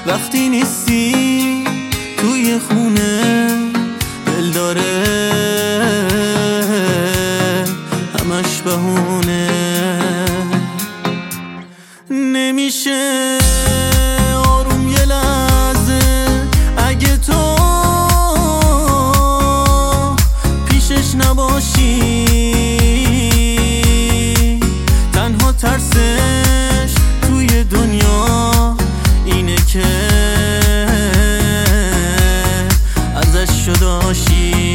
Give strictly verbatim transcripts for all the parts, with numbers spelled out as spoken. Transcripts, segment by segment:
وقتی نیستی توی خونه دل داره همش بهونه. نمیشه آروم یه لحظه اگه تو پیشش نباشی. تنها ترسش توی دنیا اینه که ازش جداشی.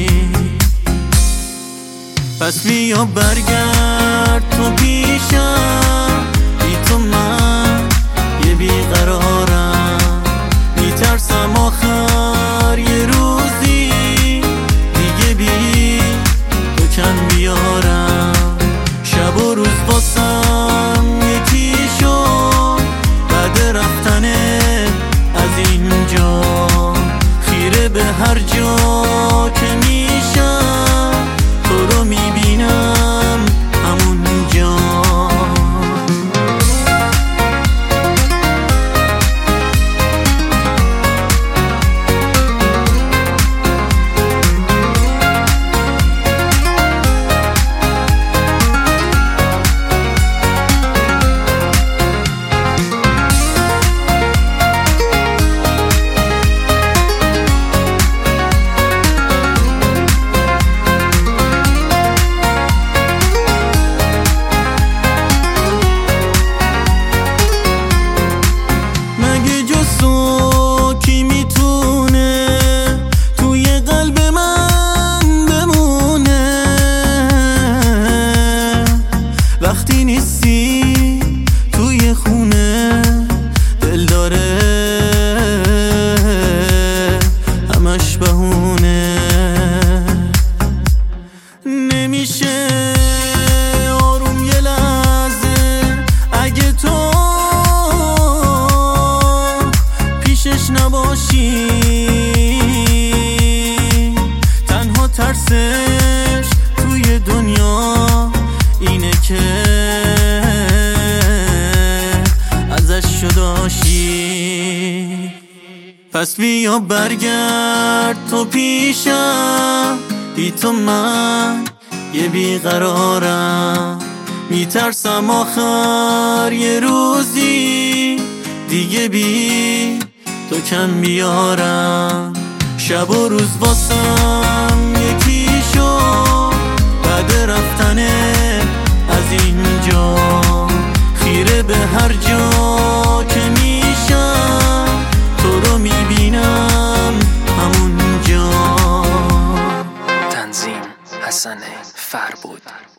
پس بیا برگرد تو پیشم، بی تو من یه بیقرارم. میترسم آخر یه روزی دیگه بی تو کم بیارم. شب و روز واسم یکی شد بعد رفتنه از اینجا. خیره به هر جا که میشم تو رو میبینم همونجا. کی میتونه توی قلب من بمونه وقتی نیستی توی خونه دل داره همش بهونه. نمیشه آروم یه لحظه اگه تو پیشش نباشی. تنها ترسش توی دنیا اینه که ازش جداشی. پس بیا برگرد تو پیشم، بی تو من یه بیقرارم. میترسم آخر یه روزی دیگه بی تو کم بیارم. شب و روز واسم یکی شد بعد رفتنه از اینجا. خیره به هر جا که میشم تو رو میبینم همونجا. تنظیم حسن فربود.